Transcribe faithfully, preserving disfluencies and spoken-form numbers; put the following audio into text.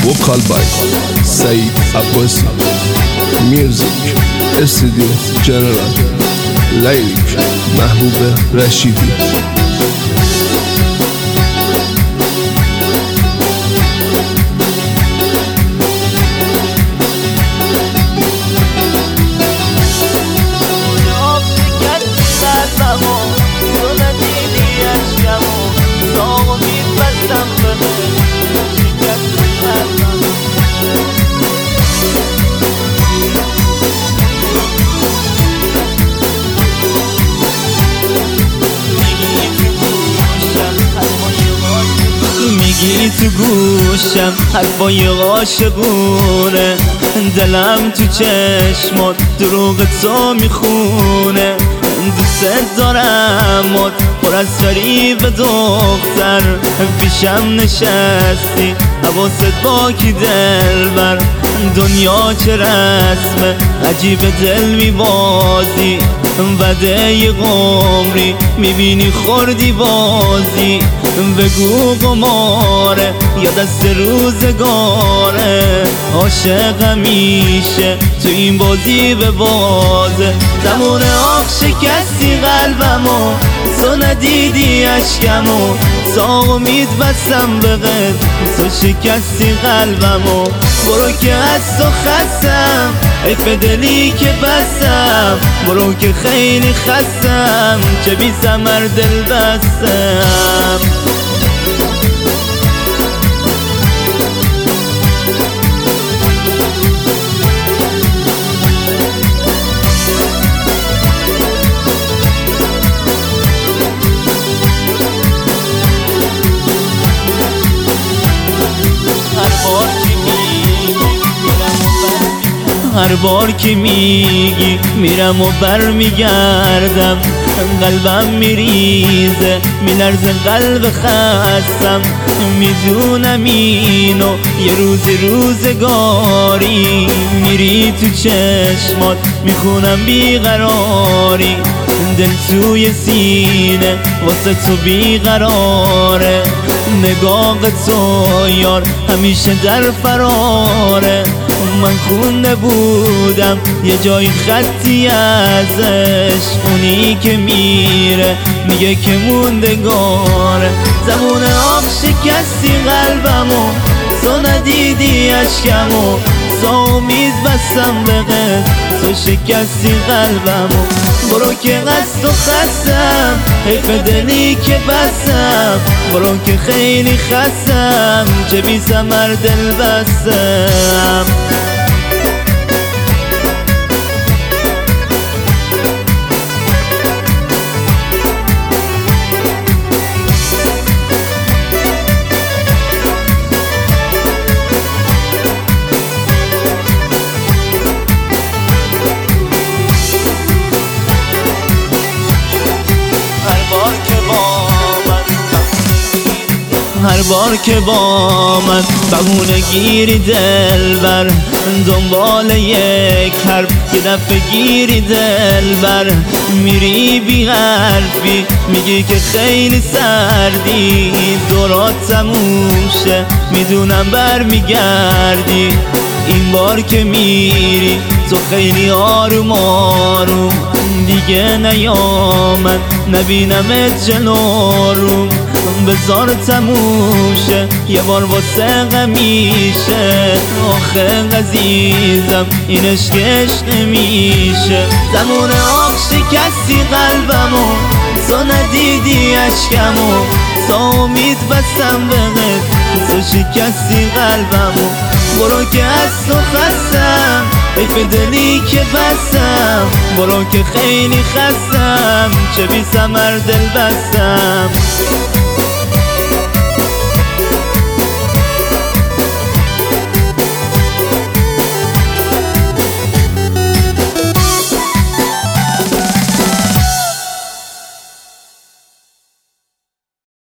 vocal by Saeed Abbasi, music studio general lyric محبوب رشیدی. میگی تو گوشم حرفای عاشقونه، دلم تو چشمات دروغ تو میخونه. دوست دارم پر از فریب دختر، پیشم نشستی حواست باکی دلبر. دنیا چه رسمه عجیب دل میبازی، وعده ی قمری میبینی خوردی بازی. بگو قماره یا دست روزگاره، عاشق همیشه تو این بازی به بازه. زمان آخ شکستی قلبمو، تو ندیدی عشقمو، تا امید بستم به قد تو شکستی قلبمو. برو که از تو خستم، حیف دلی که بستم، برو که خیلی خستم، چه بی ثمر دل بستم. هر بار که میگی میرم و بر میگردم، قلبم میریزه میلرزه قلب خستم. میدونم اینو یه روز روزگاری، میری تو چشمات میخونم بیقراری. دل توی سینه واسه تو بیقراره، نگاه تو یار همیشه در فراره. من خونده بودم یه جای خطی ازش، اونی که میره میگه که موندگاره. زمان آخ شکستی قلبمو، تو ندیدی عشقمو، تا امید بستم به قد تو شکستی قلبمو. برو که از تو خستم، حیف دلی که بستم، برو که خیلی خستم، چه بی ثمر دل بستم. هر بار که با من بهونه گیری دلبر، دنبال یک حرف یه دفعه گیری دلبر. میری بی حرفی میگی که خیلی سردی، دورات تموشه میدونم بر میگردی. این بار که میری تو خیلی آروم آروم، دیگه نیامد نبینمت جلوم. بذار تموشه یه بار واسه همیشه، آخه عزیزم این عشق عشق نمیشه. زمان آخ شکستی قلبمو، تو ندیدی عشقمو، تا امید بستم به قد تو شکستی قلبمو. برو که از تو خستم، حیف دلی که بستم، برو که خیلی خستم، چه بی ثمر دل بستم.